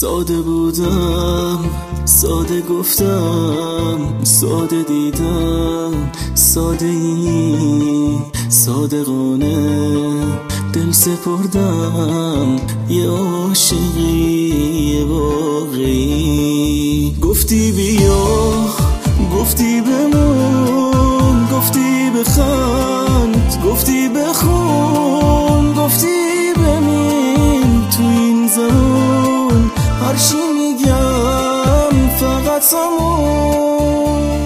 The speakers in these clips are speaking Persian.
ساده بودم، ساده گفتم، ساده دیدم، ساده ای صادقانه دل سپردم، یه عاشقی واقعی. گفتی بیا، گفتی بمون، گفتی بخند، گفتی بخون، گفتی بمین تو این زمان. هرچی میگم فقط همون.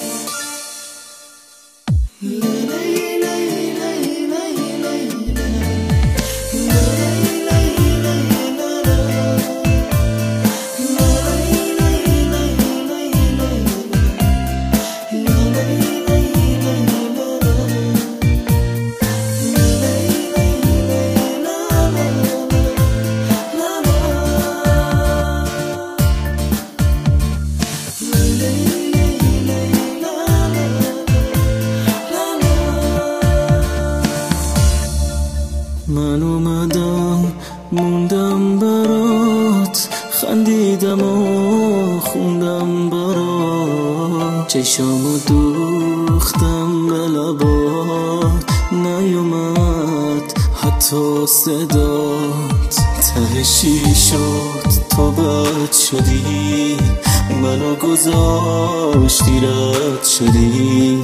من اومدم موندم برات، خندیدم و خوندم برات، چشامو دوختم به لبات، نیومد حتی صدات. تهشی شد تو بد شدی، منو گذاشتی رد شدی.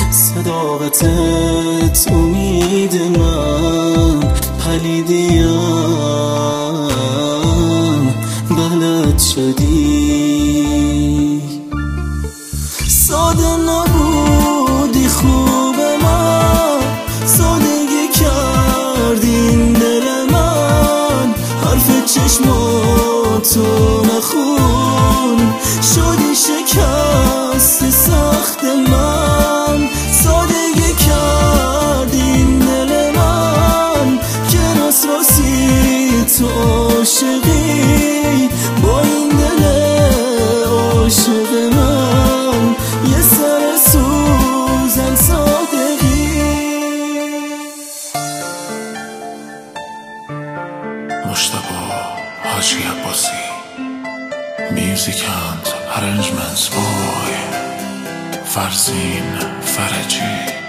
صداقتت امید من، پلیدیم بلد شدی. ساده نبودی خوب من، سادگی کردین دل من. حرف چشماتو نخون، شدی شکست سخت من. سادگی کردین دل من، که راسی تو عاشقی. با این دل عاشق من، یه سر سوزن صادقی. مجتبی حاجی عباسی. Music and arrangements by Farzin Faraji.